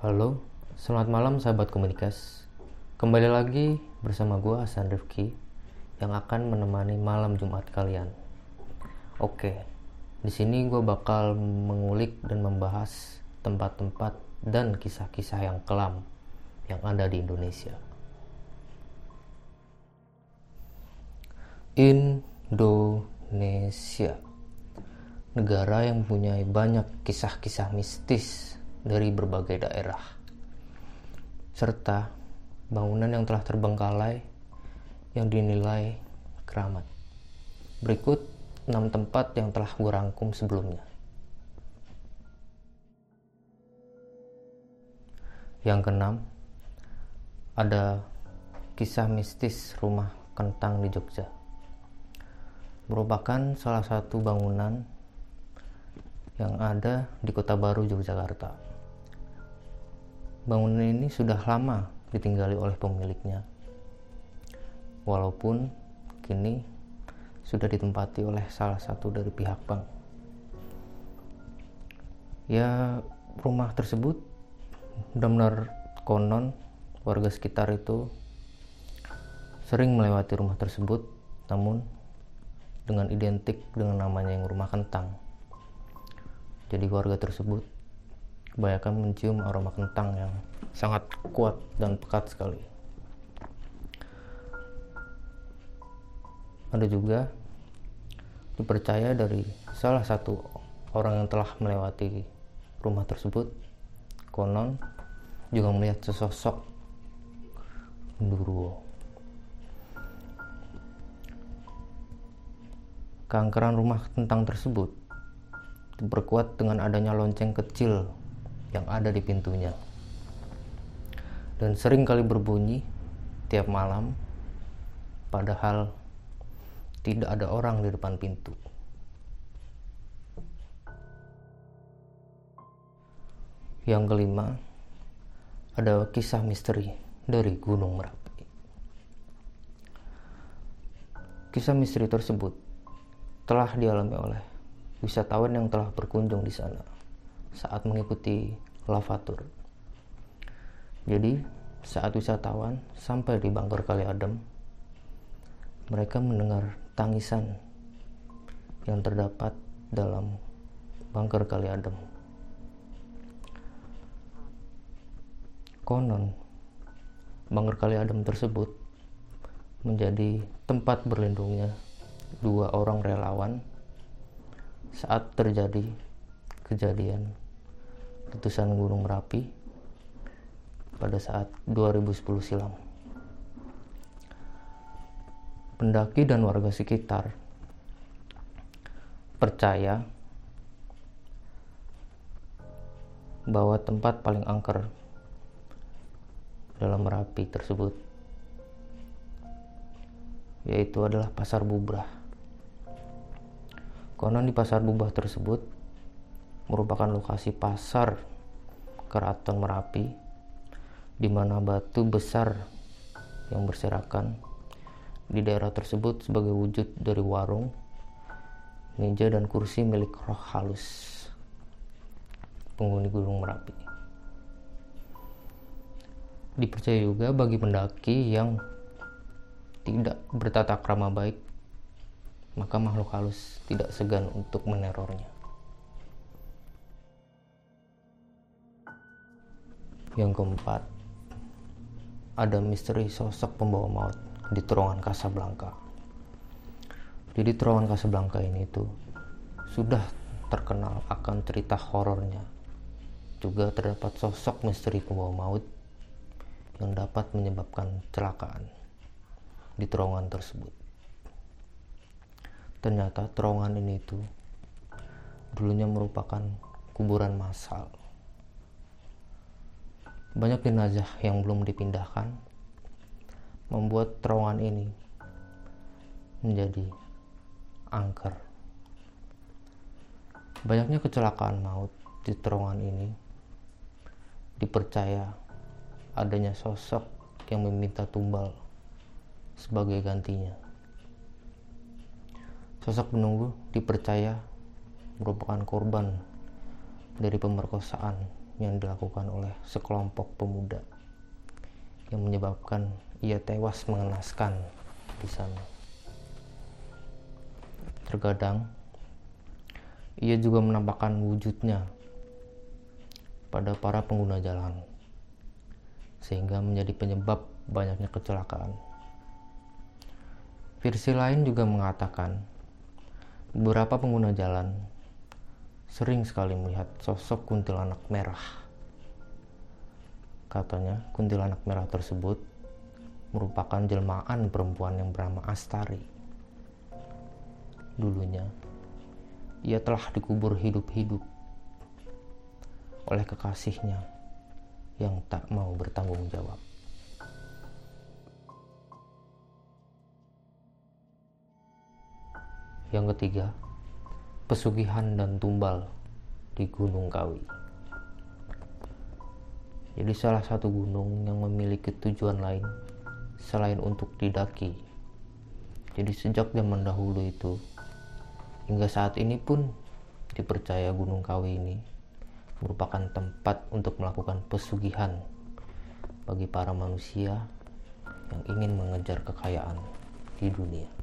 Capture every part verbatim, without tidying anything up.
Halo, selamat malam sahabat komunikas. Kembali lagi bersama gue Hasan Rifki yang akan menemani malam Jumat kalian. Oke, di sini gue bakal mengulik dan membahas tempat-tempat dan kisah-kisah yang kelam yang ada di Indonesia. Indonesia, negara yang mempunyai banyak kisah-kisah mistis dari berbagai daerah, serta bangunan yang telah terbengkalai yang dinilai keramat. Berikut enam tempat yang telah gue rangkum sebelumnya. Yang keenam, ada kisah mistis rumah kentang di Jogja. Merupakan salah satu bangunan yang ada di Kota Baru, Yogyakarta. Bangunan ini sudah lama ditinggali oleh pemiliknya, walaupun kini sudah ditempati oleh salah satu dari pihak bank. Ya, rumah tersebut benar-benar konon warga sekitar itu sering melewati rumah tersebut, namun dengan identik dengan namanya yang rumah kentang. Jadi warga tersebut kebanyakan mencium aroma kentang yang sangat kuat dan pekat sekali. Ada juga dipercaya dari salah satu orang yang telah melewati rumah tersebut, konon juga melihat sesosok genderuwo. Keangkeran rumah kentang tersebut diperkuat dengan adanya lonceng kecil yang ada di pintunya, dan sering kali berbunyi tiap malam, padahal tidak ada orang di depan pintu. Yang kelima, ada kisah misteri dari Gunung Merapi. Kisah misteri tersebut telah dialami oleh wisatawan yang telah berkunjung di sana saat mengikuti lava tour. Jadi, saat wisatawan sampai di Bangker Kali Adem, mereka mendengar tangisan yang terdapat dalam Bangker Kali Adem. Konon, Bangker Kali Adem tersebut menjadi tempat berlindungnya dua orang relawan saat terjadi kejadian letusan Gunung Merapi pada saat dua ribu sepuluh silam. Pendaki dan warga sekitar percaya bahwa tempat paling angker dalam Merapi tersebut yaitu adalah Pasar Bubrah. Konon di Pasar Bubrah tersebut merupakan lokasi pasar Keraton Merapi, di mana batu besar yang berserakan di daerah tersebut sebagai wujud dari warung, meja dan kursi milik roh halus penghuni Gunung Merapi. Dipercaya juga bagi pendaki yang tidak bertata krama baik, maka makhluk halus tidak segan untuk menerornya. Yang keempat, ada misteri sosok pembawa maut di terowongan Casablanca. Jadi terowongan Casablanca ini tuh sudah terkenal akan cerita horornya. Juga terdapat sosok misteri pembawa maut yang dapat menyebabkan kecelakaan di terowongan tersebut. Ternyata terowongan ini tuh dulunya merupakan kuburan massal. Banyak jenazah yang belum dipindahkan, membuat terowongan ini menjadi angker. Banyaknya kecelakaan maut di terowongan ini dipercaya adanya sosok yang meminta tumbal sebagai gantinya. Sosok penunggu dipercaya merupakan korban dari pemerkosaan yang dilakukan oleh sekelompok pemuda yang menyebabkan ia tewas mengenaskan di sana. Terkadang ia juga menampakkan wujudnya pada para pengguna jalan, sehingga menjadi penyebab banyaknya kecelakaan. Versi lain juga mengatakan beberapa pengguna jalan sering sekali melihat sosok kuntilanak merah. Katanya kuntilanak merah tersebut merupakan jelmaan perempuan yang bernama Astari. Dulunya ia telah dikubur hidup-hidup oleh kekasihnya yang tak mau bertanggung jawab. Yang ketiga, pesugihan dan tumbal di Gunung Kawi. Jadi salah satu gunung yang memiliki tujuan lain selain untuk didaki. Jadi sejak zaman dahulu itu hingga saat ini pun dipercaya Gunung Kawi ini merupakan tempat untuk melakukan pesugihan bagi para manusia yang ingin mengejar kekayaan di dunia.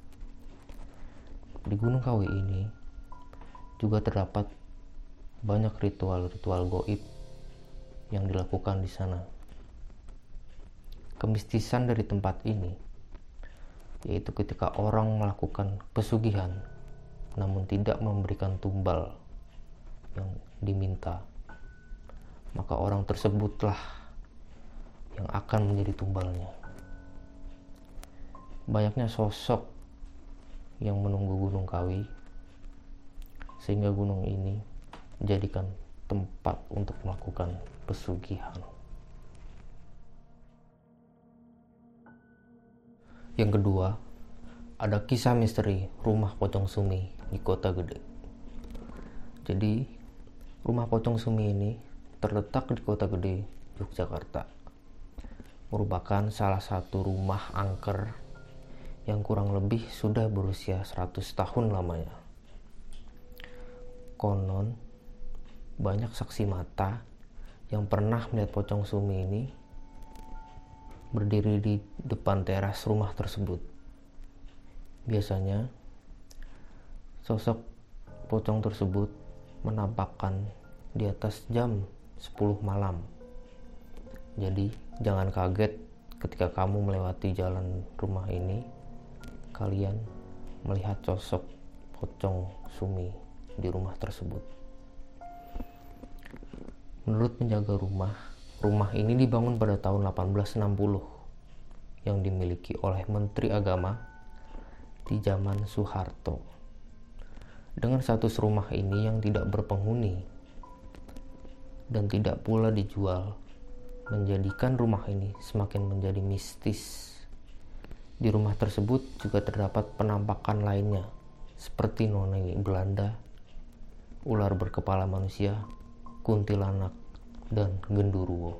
Di Gunung Kawi ini juga terdapat banyak ritual-ritual gaib yang dilakukan di sana. Kemistisan dari tempat ini yaitu ketika orang melakukan pesugihan namun tidak memberikan tumbal yang diminta, maka orang tersebutlah yang akan menjadi tumbalnya. Banyaknya sosok yang menunggu Gunung Kawi sehingga gunung ini dijadikan tempat untuk melakukan pesugihan. Yang kedua, ada kisah misteri rumah Pocong Sumi di Kota Gede. Jadi, rumah Pocong Sumi ini terletak di Kota Gede, Yogyakarta. Merupakan salah satu rumah angker yang kurang lebih sudah berusia seratus tahun lamanya. Konon, banyak saksi mata yang pernah melihat Pocong Sumi ini berdiri di depan teras rumah tersebut. Biasanya, sosok pocong tersebut menampakkan di atas jam sepuluh malam. Jadi, jangan kaget ketika kamu melewati jalan rumah ini, kalian melihat sosok Pocong Sumi di rumah tersebut. Menurut penjaga rumah, rumah ini dibangun pada tahun delapan belas enam puluh yang dimiliki oleh Menteri Agama di zaman Soeharto. Dengan status rumah ini yang tidak berpenghuni dan tidak pula dijual, menjadikan rumah ini semakin menjadi mistis. Di rumah tersebut juga terdapat penampakan lainnya seperti noni Belanda, ular berkepala manusia, kuntilanak, dan genderuwo.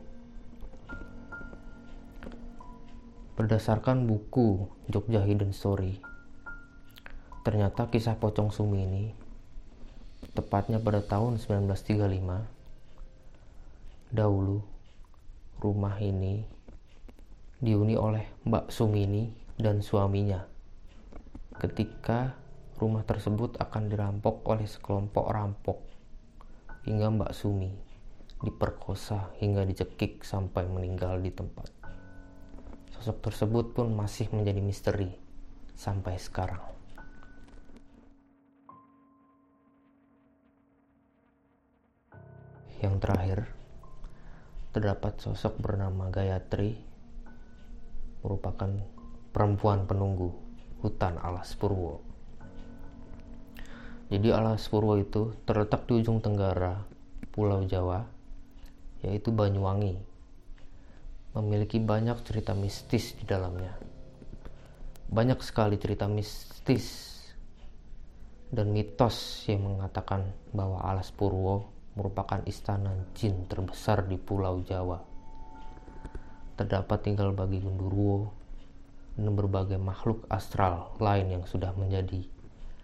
Berdasarkan buku Jogja Hidden Story, ternyata kisah Pocong Sumi ini tepatnya pada tahun sembilan belas tiga puluh lima, dahulu rumah ini dihuni oleh Mbak Sumini dan suaminya ketika rumah tersebut akan dirampok oleh sekelompok rampok hingga Mbak Sumi diperkosa hingga dicekik sampai meninggal di tempat. Sosok tersebut pun masih menjadi misteri sampai sekarang. Yang terakhir, terdapat sosok bernama Gayatri, merupakan perempuan penunggu hutan Alas Purwo. Jadi Alas Purwo itu terletak di ujung tenggara Pulau Jawa, yaitu Banyuwangi. Memiliki banyak cerita mistis di dalamnya. Banyak sekali cerita mistis dan mitos yang mengatakan bahwa Alas Purwo merupakan istana jin terbesar di Pulau Jawa. Terdapat tinggal bagi genderuwo dan berbagai makhluk astral lain yang sudah menjadi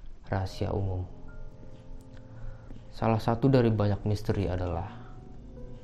rahasia umum. Salah satu dari banyak misteri adalah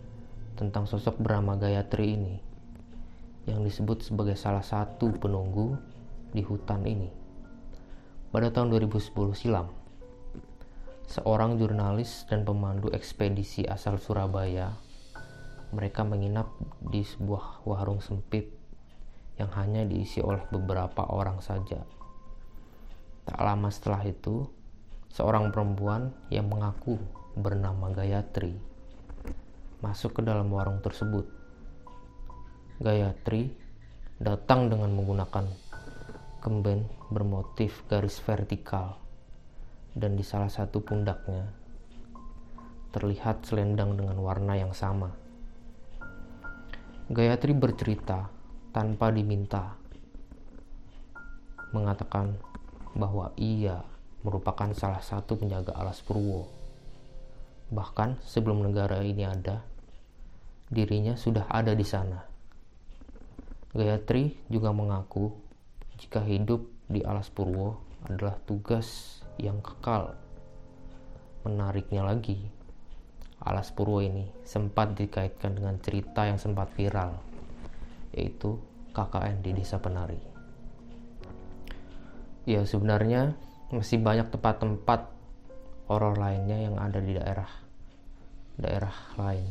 tentang sosok bernama Gayatri ini, yang disebut sebagai salah satu penunggu di hutan ini. Pada tahun dua ribu sepuluh silam, seorang jurnalis dan pemandu ekspedisi asal Surabaya, mereka menginap di sebuah warung sempit yang hanya diisi oleh beberapa orang saja. Tak lama setelah itu, seorang perempuan yang mengaku bernama Gayatri masuk ke dalam warung tersebut. Gayatri datang dengan menggunakan kemben bermotif garis vertikal, dan di salah satu pundaknya terlihat selendang dengan warna yang sama. Gayatri bercerita tanpa diminta, mengatakan bahwa ia merupakan salah satu penjaga Alas Purwo. Bahkan sebelum negara ini ada, dirinya sudah ada di sana. Gayatri juga mengaku jika hidup di Alas Purwo adalah tugas yang kekal. Menariknya lagi, Alas Purwo ini sempat dikaitkan dengan cerita yang sempat viral, yaitu K K N di Desa Penari. Ya, sebenarnya masih banyak tempat-tempat horor lainnya yang ada di daerah daerah lain.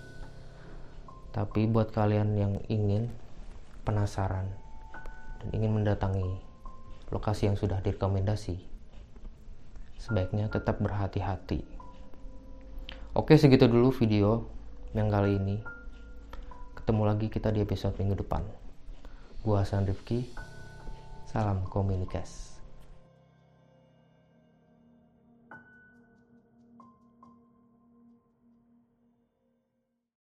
Tapi buat kalian yang ingin penasaran dan ingin mendatangi lokasi yang sudah direkomendasi, sebaiknya tetap berhati-hati. Oke, segitu dulu video yang kali ini. Ketemu lagi kita di episode minggu depan. Gua Hasan Rifki. Salam komunikas.